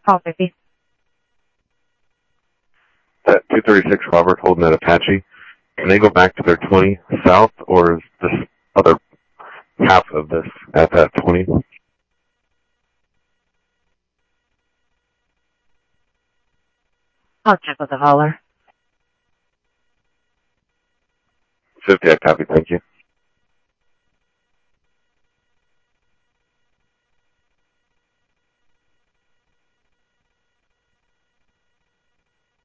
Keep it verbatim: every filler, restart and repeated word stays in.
Call fifty. At two thirty-six Robert holding that Apache. Can they go back to their twenty south, or is this other half of this at that twenty? I'll check with the hauler. fifty, I copy, thank you.